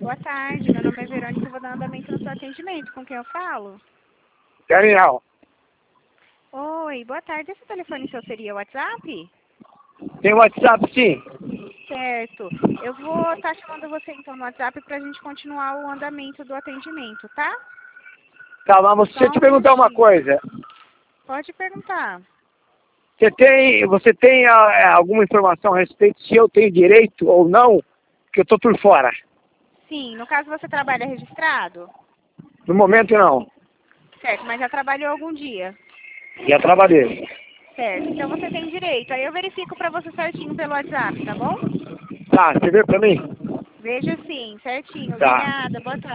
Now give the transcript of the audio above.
Boa tarde, meu nome é Verônica, eu vou dar andamento no seu atendimento. Com quem eu falo? Daniel, Oi, boa tarde. Esse telefone seu seria o WhatsApp? tem WhatsApp sim? Certo. Eu vou estar chamando você então no WhatsApp para a gente continuar o andamento do atendimento, tá? Tá, mas Só deixa eu te um perguntar uma minutinho. coisa. Pode perguntar. Você tem alguma informação a respeito se eu tenho direito ou não? Que eu tô por fora. Sim, no caso você trabalha registrado? No momento não. Certo, mas já trabalhou algum dia? Já trabalhei. Certo, então você tem direito. Aí eu verifico para você certinho pelo WhatsApp, tá bom? Tá, você vê pra mim? Veja sim, certinho. Tá. Obrigada, boa tarde.